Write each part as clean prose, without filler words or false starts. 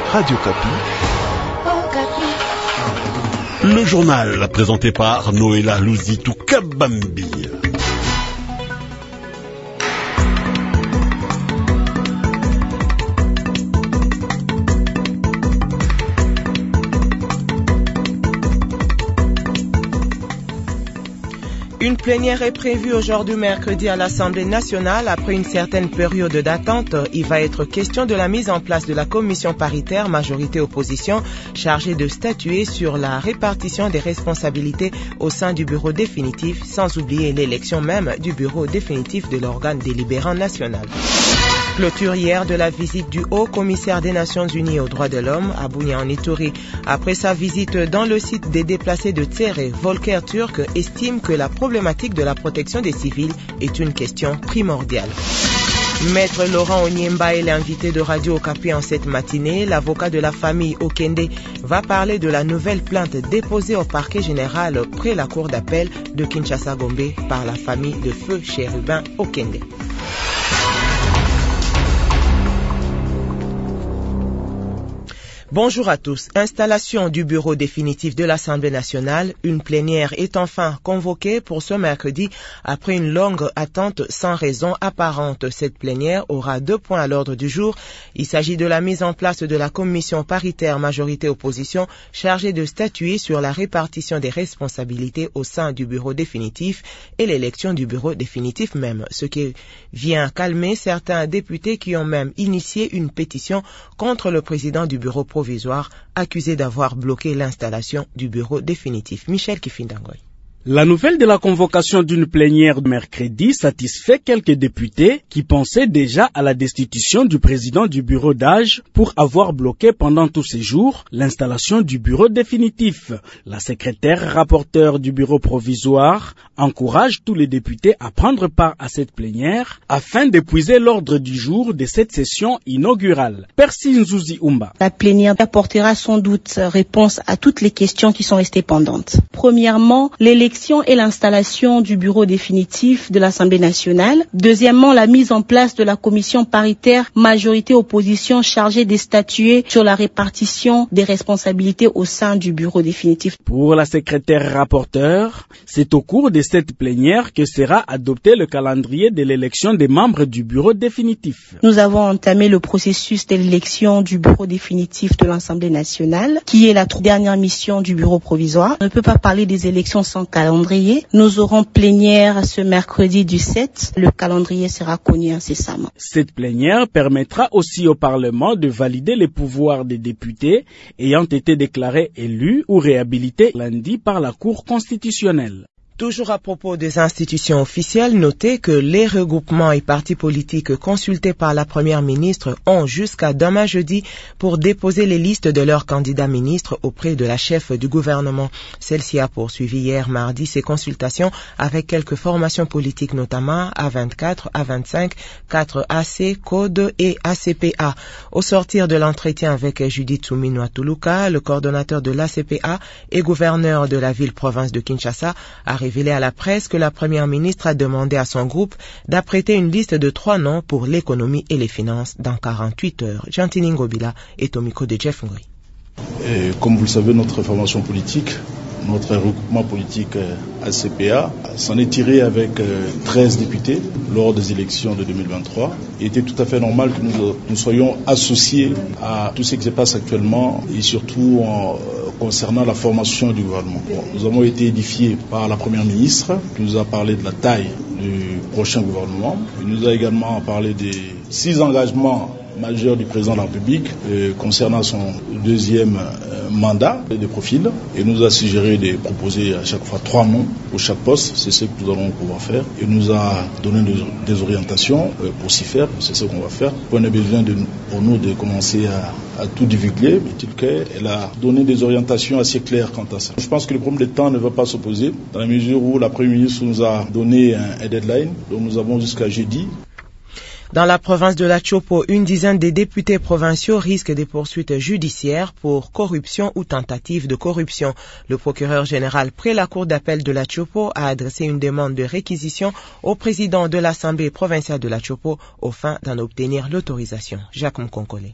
Radio Kapi. Le journal présenté par Noéla Louzitou Kabambi. Une plénière est prévue aujourd'hui mercredi à l'Assemblée nationale. Après une certaine période d'attente, il va être question de la mise en place de la commission paritaire majorité-opposition chargée de statuer sur la répartition des responsabilités au sein du bureau définitif, sans oublier l'élection même du bureau définitif de l'organe délibérant national. Clôture hier de la visite du haut commissaire des Nations Unies aux droits de l'homme à Bunia en Ituri. Après sa visite dans le site des déplacés de Tsere, Volker Turk estime que la problématique de la protection des civils est une question primordiale. Maître Laurent Onyemba est l'invité de Radio Okapi en cette matinée. L'avocat de la famille Okende va parler de la nouvelle plainte déposée au parquet général près la cour d'appel de Kinshasa-Gombe par la famille de feu Chérubin Okende. Bonjour à tous. Installation du bureau définitif de l'Assemblée nationale. Une plénière est enfin convoquée pour ce mercredi après une longue attente sans raison apparente. Cette plénière aura 2 points à l'ordre du jour. Il s'agit de la mise en place de la commission paritaire majorité-opposition chargée de statuer sur la répartition des responsabilités au sein du bureau définitif et l'élection du bureau définitif même, ce qui vient calmer certains députés qui ont même initié une pétition contre le président du bureau provisoire accusé d'avoir bloqué l'installation du bureau définitif. Michel Kifindangoy. La nouvelle de la convocation d'une plénière de mercredi satisfait quelques députés qui pensaient déjà à la destitution du président du bureau d'âge pour avoir bloqué pendant tous ces jours l'installation du bureau définitif. La secrétaire rapporteure du bureau provisoire encourage tous les députés à prendre part à cette plénière afin d'épuiser l'ordre du jour de cette session inaugurale. Percy Nzouzi Umba. La plénière apportera sans doute réponse à toutes les questions qui sont restées pendantes. Premièrement, l'élection et l'installation du bureau définitif de l'Assemblée nationale. Deuxièmement, la mise en place de la commission paritaire majorité-opposition chargée de statuer sur la répartition des responsabilités au sein du bureau définitif. Pour la secrétaire rapporteure, c'est au cours de cette plénière que sera adopté le calendrier de l'élection des membres du bureau définitif. Nous avons entamé le processus de l'élection du bureau définitif de l'Assemblée nationale, qui est la dernière mission du bureau provisoire. On ne peut pas parler des élections sans calendrier. Nous aurons plénière ce mercredi du 7. Le calendrier sera connu incessamment. Cette plénière permettra aussi au Parlement de valider les pouvoirs des députés ayant été déclarés élus ou réhabilités lundi par la Cour constitutionnelle. Toujours à propos des institutions officielles, notez que les regroupements et partis politiques consultés par la première ministre ont jusqu'à demain jeudi pour déposer les listes de leurs candidats ministres auprès de la chef du gouvernement. Celle-ci a poursuivi hier mardi ses consultations avec quelques formations politiques, notamment A24, A25, 4AC, Code et ACPA. Au sortir de l'entretien avec Judith Souminoa Tuluka, le coordonnateur de l'ACPA et gouverneur de la ville-province de Kinshasa, a révélé à la presse que la première ministre a demandé à son groupe d'apprêter une liste de 3 noms pour l'économie et les finances dans 48 heures. Jantini Ngobila est au micro de Jeff Ngoy. Comme vous le savez, notre formation politique, notre regroupement politique ACPA, s'en est tiré avec 13 députés lors des élections de 2023. Il était tout à fait normal que nous soyons associés à tout ce qui se passe actuellement et surtout concernant la formation du gouvernement. Nous avons été édifiés par la première ministre qui nous a parlé de la taille du prochain gouvernement. Il nous a également parlé des 6 engagements majeur du président de la République concernant son deuxième mandat de profil et nous a suggéré de proposer à chaque fois 3 noms pour chaque poste. C'est ce que nous allons pouvoir faire. Il nous a donné des orientations pour s'y faire. C'est ce qu'on va faire. On a besoin pour nous de commencer à tout divulguer. Elle a donné des orientations assez claires quant à ça. Je pense que le problème de temps ne va pas s'opposer dans la mesure où la Première ministre nous a donné un deadline. Donc nous avons jusqu'à jeudi. Dans la province de la Chopo, une dizaine de députés provinciaux risquent des poursuites judiciaires pour corruption ou tentative de corruption. Le procureur général près la cour d'appel de la Chopo a adressé une demande de réquisition au président de l'Assemblée provinciale de la Chopo aux fins d'en obtenir l'autorisation. Jacques Mkonkole.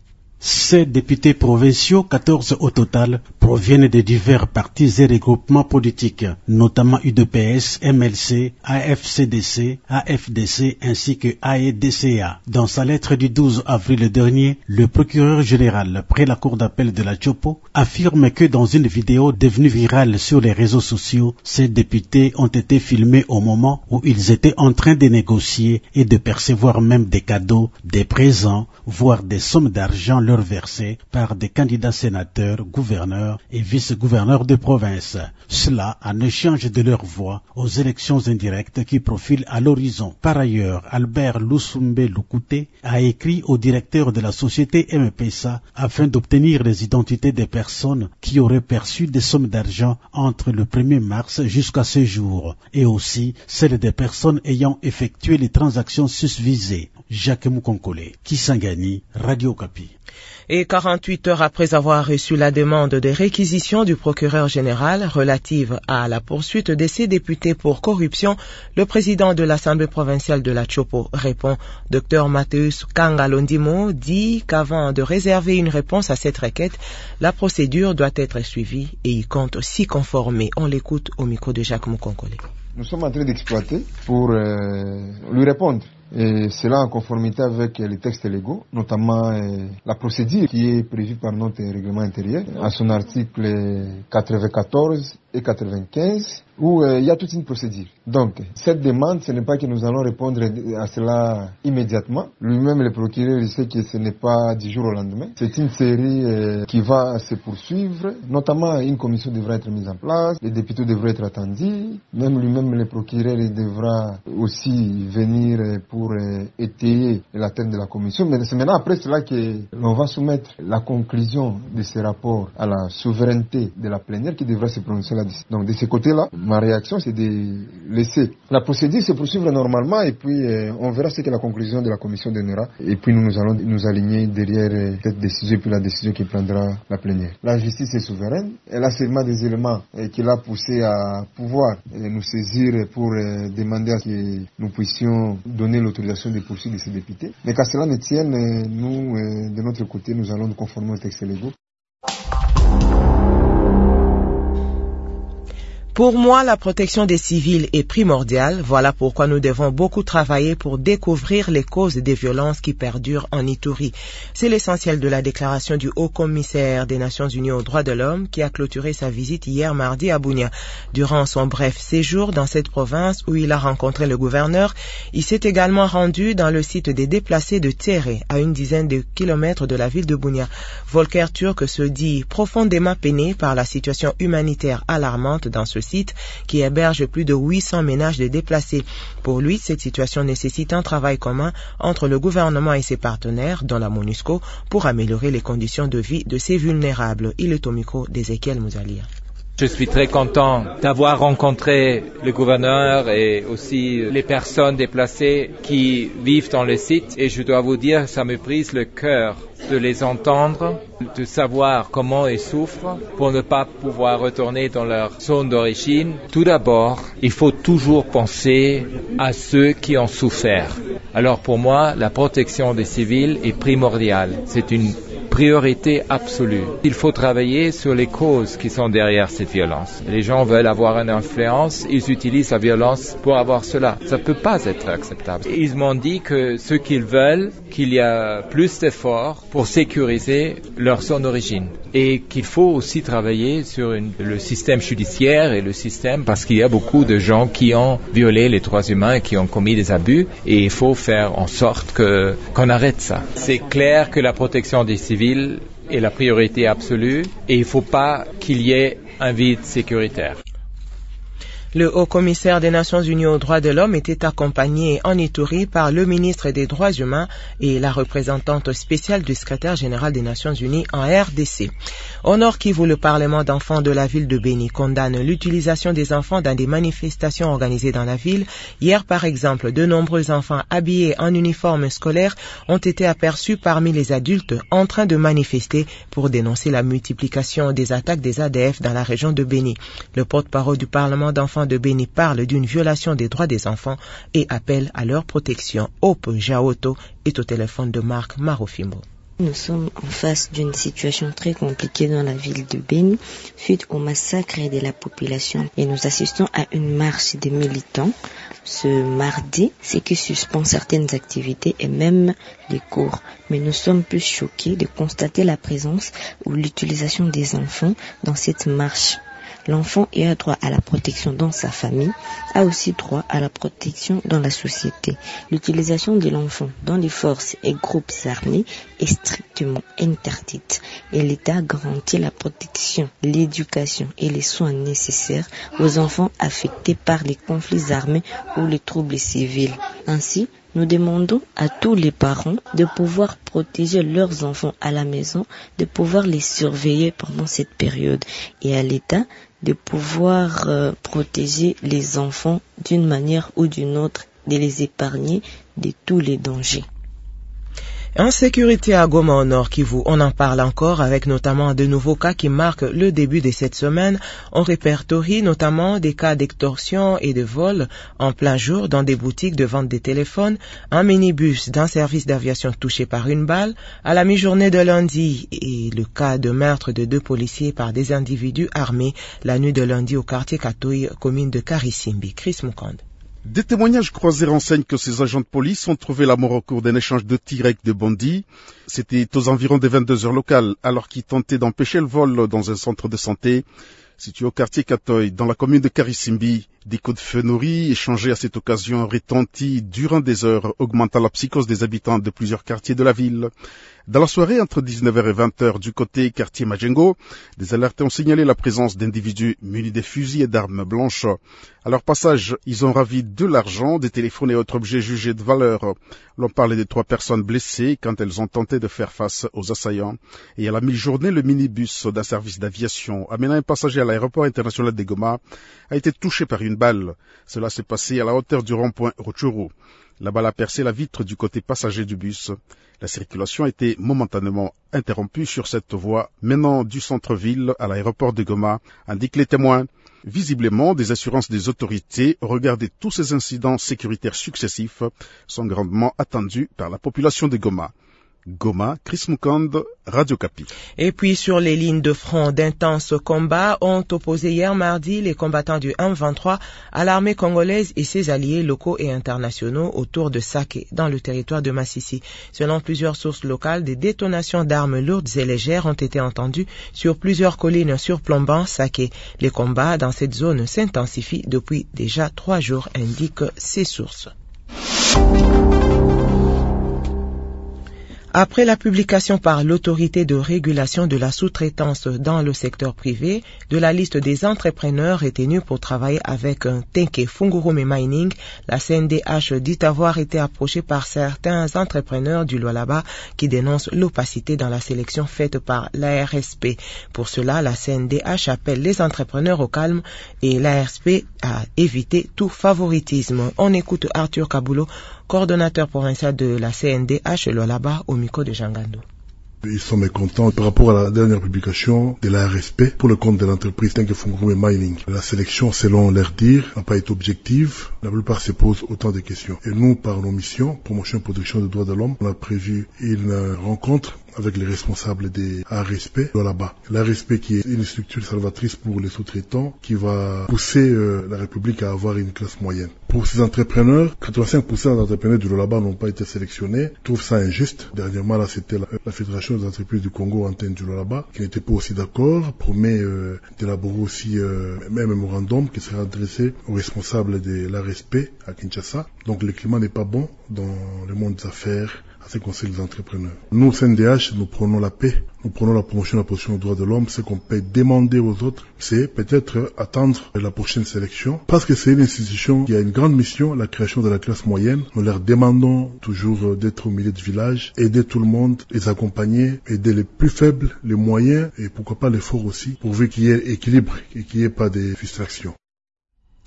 Ces députés provinciaux, 14 au total, proviennent de divers partis et regroupements politiques, notamment UDPS, MLC, AFCDC, AFDC ainsi que AEDCA. Dans sa lettre du 12 avril dernier, le procureur général, près la cour d'appel de la Chopo, affirme que dans une vidéo devenue virale sur les réseaux sociaux, ces députés ont été filmés au moment où ils étaient en train de négocier et de percevoir même des cadeaux, des présents, voire des sommes d'argent leur versées par des candidats sénateurs, gouverneurs et vice-gouverneurs de province. Cela en échange de leur voix aux élections indirectes qui profilent à l'horizon. Par ailleurs, Albert Lusumbe Lukute a écrit au directeur de la société M-Pesa afin d'obtenir les identités des personnes qui auraient perçu des sommes d'argent entre le 1er mars jusqu'à ce jour, et aussi celles des personnes ayant effectué les transactions susvisées. Jacques Moukonkole, Kisangani, Radio Okapi. Et 48 heures après avoir reçu la demande de réquisition du procureur général relative à la poursuite de ces députés pour corruption, le président de l'Assemblée provinciale de la Chopo répond. Dr Mathéus Kangalondimo dit qu'avant de réserver une réponse à cette requête, la procédure doit être suivie et il compte s'y conformer. On l'écoute au micro de Jacques Moukonkole. Nous sommes en train d'exploiter pour lui répondre. Et cela en conformité avec les textes légaux, notamment la procédure qui est prévue par notre règlement intérieur, à son article 94 et 95, où il y a toute une procédure. Donc, cette demande, ce n'est pas que nous allons répondre à cela immédiatement. Lui-même, le procureur, il sait que ce n'est pas du jour au lendemain. C'est une série qui va se poursuivre. Notamment, une commission devra être mise en place, les députés devraient être attendus. Même lui-même, le procureur, il devra aussi venir pour étayer la tête de la commission. Mais c'est maintenant après cela que l'on va soumettre la conclusion de ce rapport à la souveraineté de la plénière qui devra se prononcer là-dessus. Donc, de ce côté-là, ma réaction, c'est de laisser la procédure se poursuivre normalement et puis on verra ce que la conclusion de la commission donnera et puis nous allons nous aligner derrière cette décision et puis la décision qui prendra la plénière. La justice est souveraine, elle a seulement des éléments qui l'a poussé à pouvoir nous saisir pour demander à ce que nous puissions donner l'autorisation de poursuite de ces députés. Mais qu'à cela ne tienne, nous, de notre côté, nous allons nous conformer aux textes légaux. Pour moi, la protection des civils est primordiale. Voilà pourquoi nous devons beaucoup travailler pour découvrir les causes des violences qui perdurent en Ituri. C'est l'essentiel de la déclaration du Haut-Commissaire des Nations Unies aux droits de l'homme qui a clôturé sa visite hier mardi à Bunia. Durant son bref séjour dans cette province où il a rencontré le gouverneur, il s'est également rendu dans le site des déplacés de Téré, à une dizaine de kilomètres de la ville de Bunia. Volker Turk se dit profondément peiné par la situation humanitaire alarmante dans ce site qui héberge plus de 800 ménages de déplacés. Pour lui, cette situation nécessite un travail commun entre le gouvernement et ses partenaires, dont la MONUSCO, pour améliorer les conditions de vie de ces vulnérables. Il est au micro d'Ezekiel Mouzalia. Je suis très content d'avoir rencontré le gouverneur et aussi les personnes déplacées qui vivent dans le site et je dois vous dire, ça me brise le cœur de les entendre, de savoir comment ils souffrent pour ne pas pouvoir retourner dans leur zone d'origine. Tout d'abord, il faut toujours penser à ceux qui ont souffert. Alors pour moi, la protection des civils est primordiale. C'est une priorité absolue. Il faut travailler sur les causes qui sont derrière cette violence. Les gens veulent avoir une influence, ils utilisent la violence pour avoir cela. Ça ne peut pas être acceptable. Ils m'ont dit que ce qu'ils veulent, qu'il y a plus d'efforts pour sécuriser leur zone d'origine. Et qu'il faut aussi travailler sur le système judiciaire et le système parce qu'il y a beaucoup de gens qui ont violé les droits humains et qui ont commis des abus et il faut faire en sorte qu'on arrête ça. C'est clair que la protection des civils est la priorité absolue et il ne faut pas qu'il y ait un vide sécuritaire. Le Haut-Commissaire des Nations Unies aux droits de l'homme était accompagné en Ituri par le ministre des Droits humains et la représentante spéciale du secrétaire général des Nations Unies en RDC. Au Nord Kivu, le Parlement d'enfants de la ville de Beni condamne l'utilisation des enfants dans des manifestations organisées dans la ville. Hier, par exemple, de nombreux enfants habillés en uniforme scolaire ont été aperçus parmi les adultes en train de manifester pour dénoncer la multiplication des attaques des ADF dans la région de Beni. Le porte-parole du Parlement d'enfants de Beni parle d'une violation des droits des enfants et appelle à leur protection. Hope Jaoto est au téléphone de Marc Marofimbo. Nous sommes en face d'une situation très compliquée dans la ville de Beni suite au massacre de la population et nous assistons à une marche des militants ce mardi, ce qui suspend certaines activités et même les cours. Mais nous sommes plus choqués de constater la présence ou l'utilisation des enfants dans cette marche. L'enfant ayant droit à la protection dans sa famille a aussi droit à la protection dans la société. L'utilisation de l'enfant dans les forces et groupes armés est strictement interdite et l'État garantit la protection, l'éducation et les soins nécessaires aux enfants affectés par les conflits armés ou les troubles civils. Ainsi, nous demandons à tous les parents de pouvoir protéger leurs enfants à la maison, de pouvoir les surveiller pendant cette période et à l'État de pouvoir protéger les enfants d'une manière ou d'une autre, de les épargner de tous les dangers. Insécurité à Goma au Nord Kivu, on en parle encore avec notamment de nouveaux cas qui marquent le début de cette semaine. On répertorie notamment des cas d'extorsion et de vol en plein jour dans des boutiques de vente de téléphones, un minibus d'un service d'aviation touché par une balle, à la mi-journée de lundi et le cas de meurtre de 2 policiers par des individus armés la nuit de lundi au quartier Katoui, commune de Karisimbi. Chris Mukande. Des témoignages croisés renseignent que ces agents de police ont trouvé la mort au cours d'un échange de tirs avec des bandits. C'était aux environs des 22 heures locales, alors qu'ils tentaient d'empêcher le vol dans un centre de santé situé au quartier Katoy, dans la commune de Karisimbi. Des coups de feu nourris échangés à cette occasion retentis durant des heures, augmentant la psychose des habitants de plusieurs quartiers de la ville. Dans la soirée, entre 19h et 20h, du côté quartier Majengo, des alertes ont signalé la présence d'individus munis de fusils et d'armes blanches. À leur passage, ils ont ravi de l'argent, des téléphones et autres objets jugés de valeur. L'on parlait de 3 personnes blessées quand elles ont tenté de faire face aux assaillants. Et à la mi-journée, le minibus d'un service d'aviation amenant un passager à l'aéroport international de Goma a été touché par une balle. Cela s'est passé à la hauteur du rond-point Rutshuru. La balle a percé la vitre du côté passager du bus. La circulation a été momentanément interrompue sur cette voie menant du centre-ville à l'aéroport de Goma, indiquent les témoins. Visiblement, des assurances des autorités au regard de tous ces incidents sécuritaires successifs sont grandement attendus par la population de Goma. Goma, Chris Mukande, Radio Kapi. Et puis sur les lignes de front, d'intenses combats ont opposé hier mardi les combattants du M23 à l'armée congolaise et ses alliés locaux et internationaux autour de Saké, dans le territoire de Massissi. Selon plusieurs sources locales, des détonations d'armes lourdes et légères ont été entendues sur plusieurs collines surplombant Saké. Les combats dans cette zone s'intensifient depuis déjà 3 jours, indiquent ces sources. Après la publication par l'autorité de régulation de la sous-traitance dans le secteur privé de la liste des entrepreneurs retenus pour travailler avec un Tenke Fungurume Mining, la CNDH dit avoir été approchée par certains entrepreneurs du Lualaba qui dénoncent l'opacité dans la sélection faite par l'ARSP. Pour cela, la CNDH appelle les entrepreneurs au calme et l'ARSP à éviter tout favoritisme. On écoute Arthur Kabulo, coordonnateur provincial de la CNDH Lualaba au micro de Jangando. Ils sont mécontents par rapport à la dernière publication de la RSP pour le compte de l'entreprise Tenke Fungurume Mining. La sélection, selon leur dire, n'a pas été objective. La plupart se posent autant de questions. Et nous, par nos missions, promotion et protection des droits de l'homme, on a prévu une rencontre avec les responsables des ARSP là-bas. L'ARSP qui est une structure salvatrice pour les sous-traitants qui va pousser la République à avoir une classe moyenne. Pour ces entrepreneurs, 85% des entrepreneurs du Lualaba n'ont pas été sélectionnés. Ils trouvent ça injuste. Dernièrement, là, c'était la Fédération des entreprises du Congo, antenne du Lualaba, qui n'était pas aussi d'accord, promet d'élaborer aussi un mémorandum qui sera adressé aux responsables de l'ARSP à Kinshasa. Donc le climat n'est pas bon dans le monde des affaires à ce qui concerne les entrepreneurs. Nous, au CNDH, nous prenons la paix, nous prenons la promotion et la protection des droits de l'homme. Ce qu'on peut demander aux autres, c'est peut-être attendre la prochaine sélection, parce que c'est une institution qui a une grande mission, la création de la classe moyenne. Nous leur demandons toujours d'être au milieu du village, aider tout le monde, les accompagner, aider les plus faibles, les moyens, et pourquoi pas les forts aussi, pourvu qu'il y ait équilibre et qu'il n'y ait pas de frustration.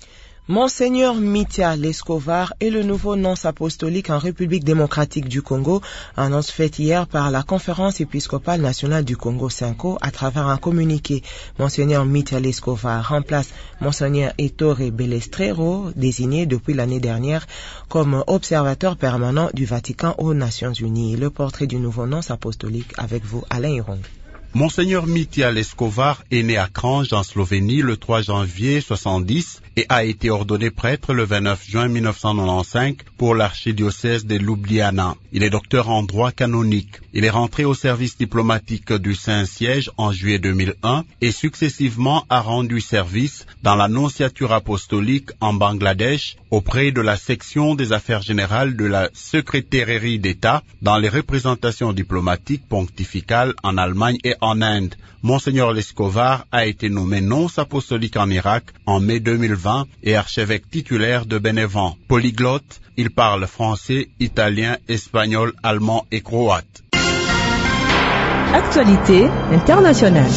Monseigneur Mitya Leskovar est le nouveau nonce apostolique en République démocratique du Congo, annonce faite hier par la Conférence épiscopale nationale du Congo (CENCO) à travers un communiqué. Monseigneur Mitya Leskovar remplace Monseigneur Ettore Belestrero, désigné depuis l'année dernière comme observateur permanent du Vatican aux Nations Unies. Le portrait du nouveau nonce apostolique avec vous, Alain Hirong. Monseigneur Mitya Leskovar est né à Kranj en Slovénie le 3 janvier 70 et a été ordonné prêtre le 29 juin 1995 pour l'archidiocèse de Ljubljana. Il est docteur en droit canonique. Il est rentré au service diplomatique du Saint-Siège en juillet 2001 et successivement a rendu service dans la nonciature apostolique en Bangladesh auprès de la section des affaires générales de la secrétairerie d'État dans les représentations diplomatiques pontificales en Allemagne et en Inde. Monseigneur Leskovar a été nommé nonce apostolique en Irak en mai 2020 et archevêque titulaire de Bénévent. Polyglotte, il parle français, italien, espagnol, allemand et croate. Actualité internationale.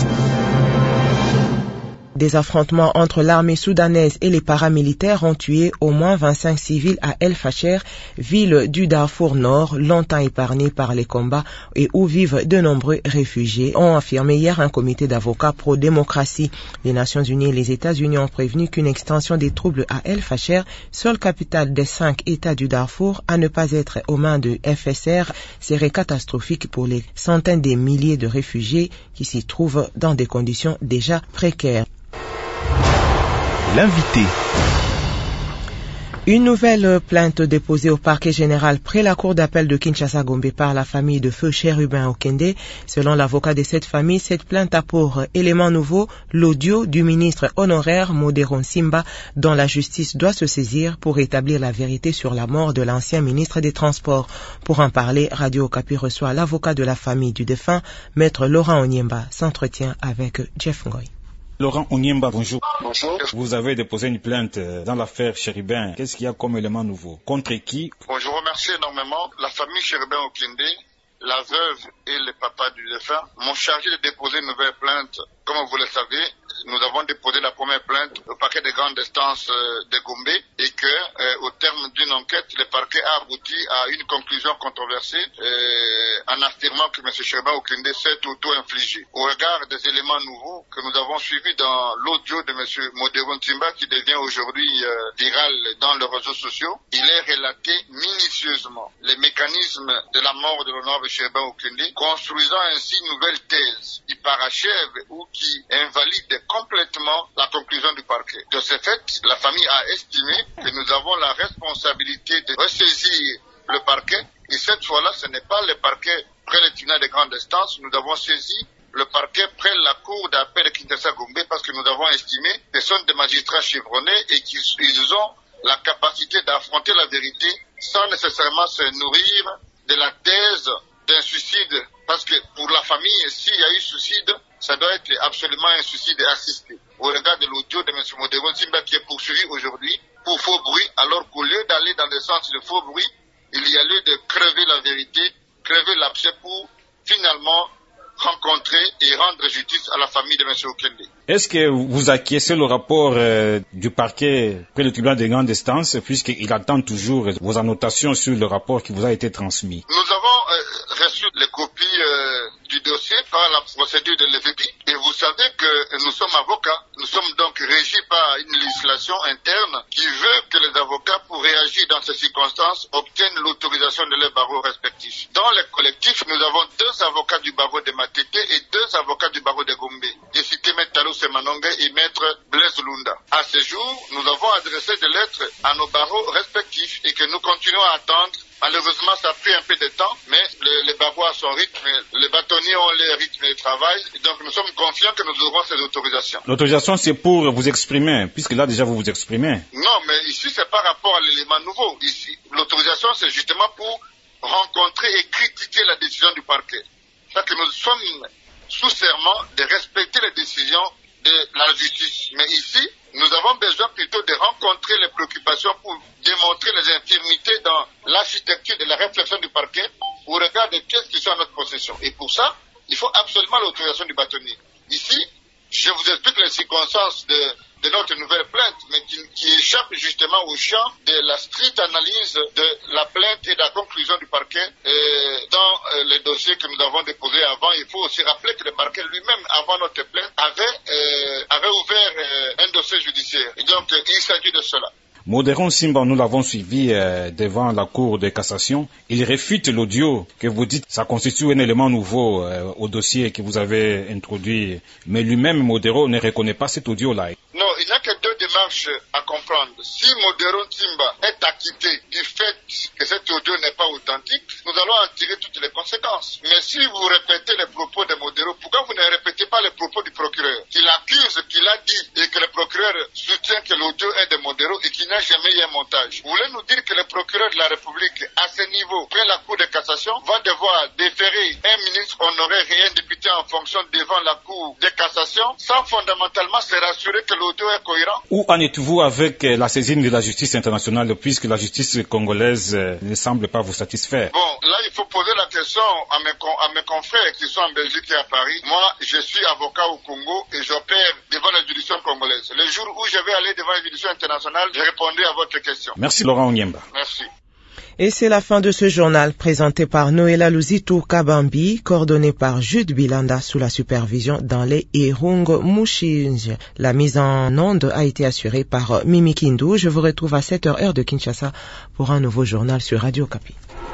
Des affrontements entre l'armée soudanaise et les paramilitaires ont tué au moins 25 civils à El Fasher, ville du Darfour Nord, longtemps épargnée par les combats et où vivent de nombreux réfugiés, ont affirmé hier un comité d'avocats pro-démocratie. Les Nations Unies et les États-Unis ont prévenu qu'une extension des troubles à El Fasher, seule capitale des 5 États du Darfour, à ne pas être aux mains de FSR, serait catastrophique pour les centaines de milliers de réfugiés qui s'y trouvent dans des conditions déjà précaires. L'invité. Une nouvelle plainte déposée au parquet général près la cour d'appel de Kinshasa-Gombe par la famille de feu Chérubin Okende. Selon l'avocat de cette famille, cette plainte a pour élément nouveau l'audio du ministre honoraire Modéron Simba dont la justice doit se saisir pour établir la vérité sur la mort de l'ancien ministre des Transports. Pour en parler, Radio Okapi reçoit l'avocat de la famille du défunt, Maître Laurent Onyemba, s'entretient avec Jeff Ngoy. Laurent Onyemba, bonjour. Bonjour. Vous avez déposé une plainte dans l'affaire Chérubin. Qu'est-ce qu'il y a comme élément nouveau? Contre qui? Bon, je vous remercie énormément. La famille Chérubin Okende, la veuve et le papa du défunt m'ont chargé de déposer une nouvelle plainte. Comme vous le savez, nous avons déposé la première plainte au parquet de grande instance de Gombe et que, au terme d'une enquête, le parquet a abouti à une conclusion controversée en affirmant que M. Chérubin Okende s'est auto-infligé. Au regard des éléments nouveaux que nous avons suivis dans l'audio de M. Modéron Simba qui devient aujourd'hui viral dans les réseaux sociaux, il est relaté minutieusement les mécanismes de la mort de l'honorable Chérubin Okende, construisant ainsi une nouvelle thèse qui parachève ou qui invalide complètement la conclusion du parquet. De ce fait, la famille a estimé que nous avons la responsabilité de ressaisir le parquet et cette fois-là, ce n'est pas le parquet près le tribunal de grande instance, nous avons saisi le parquet près la cour d'appel de Kinshasa-Gombe parce que nous avons estimé que ce sont des magistrats chevronnés et qu'ils ont la capacité d'affronter la vérité sans nécessairement se nourrir de la thèse d'un suicide. Parce que pour la famille, s'il y a eu suicide, ça doit être absolument un suicide assisté. Au regard de l'audio de M. Modéron Simba qui est poursuivi aujourd'hui pour faux bruit, alors qu'au lieu d'aller dans le sens de faux bruit, il y a lieu de crever la vérité, crever l'abcès pour finalement rencontrer et rendre justice à la famille de M. Okende. Est-ce que vous acquiescez le rapport du parquet près le tribunal de grande instance puisqu'il attend toujours vos annotations sur le rapport qui vous a été transmis? Nous avons reçu les copies du dossier par la procédure de l'EVP et vous savez que nous sommes avocats. Nous sommes donc régis par une législation interne qui veut que les avocats, pour réagir dans ces circonstances, obtiennent l'autorisation de leurs barreaux respectifs. Dans les collectifs, nous avons 2 avocats du barreau de Matete et 2 avocats du barreau de Gombe. J'ai cité Maître Talou Semanongue et Maître Blaise Lunda. À ce jour, nous avons adressé des lettres à nos barreaux respectifs et que nous continuons à attendre. Malheureusement, ça a pris un peu de temps, mais les barreaux à son rythme, les bâtonniers ont leur rythme de travail, et donc nous sommes confiants que nous aurons ces autorisations. L'autorisation, c'est pour vous exprimer, puisque là déjà vous vous exprimez. Non, mais ici, c'est par rapport à l'élément nouveau. Ici, l'autorisation, c'est justement pour rencontrer et critiquer la décision du parquet. C'est-à-dire que nous sommes sous serment de respecter les décisions de la justice. Mais ici, nous avons besoin plutôt de rencontrer les préoccupations pour démontrer les infirmités dans l'architecture de la réflexion du parquet au regard de qu'est-ce qui sont à notre possession. Et pour ça, il faut absolument l'autorisation du bâtonnier. Ici, je vous explique les circonstances de de notre nouvelle plainte, mais qui échappe justement au champ de la stricte analyse de la plainte et de la conclusion du parquet dans les dossiers que nous avons déposés avant. Il faut aussi rappeler que le parquet lui-même, avant notre plainte, avait ouvert un dossier judiciaire. Et donc, il s'agit de cela. Modéron Simba, nous l'avons suivi devant la Cour de cassation. Il réfute l'audio que vous dites, ça constitue un élément nouveau au dossier que vous avez introduit. Mais lui-même, Modéron, ne reconnaît pas cet audio-là. Non, il n'y a que deux démarches à comprendre. Si Modéron Simba est acquitté du fait que cet audio n'est pas authentique, nous allons en tirer toutes les conséquences. Mais si vous répétez les propos de Modéron, pourquoi vous ne répétez pas les propos du procureur? Qu'il accuse, qu'il a dit, et que le procureur soutient que l'audio est de Modéron et qu'il n'a jamais eu un montage. Vous voulez nous dire que le procureur de la République, à ce niveau, près la Cour de cassation, va devoir déférer un ministre honoraire et un député en fonction devant la Cour de cassation, sans fondamentalement se rassurer que l'audio est cohérent? Où en êtes-vous avec la saisine de la justice internationale, puisque la justice congolaise ne semble pas vous satisfaire? Bon, là, il faut poser la question à mes confrères qui sont en Belgique et à Paris. Moi, je suis avocat au Congo et j'opère devant la juridiction congolaise. Le jour où je vais aller devant la juridiction internationale, je répondrai à votre question. Merci Laurent Onyemba. Merci. Et c'est la fin de ce journal présenté par Noëlla Luzitu Kabambi, coordonné par Jude Bilanda sous la supervision dans les Irung Mushinj. La mise en onde a été assurée par Mimi Kindu. Je vous retrouve à 7h heure de Kinshasa pour un nouveau journal sur Radio Okapi.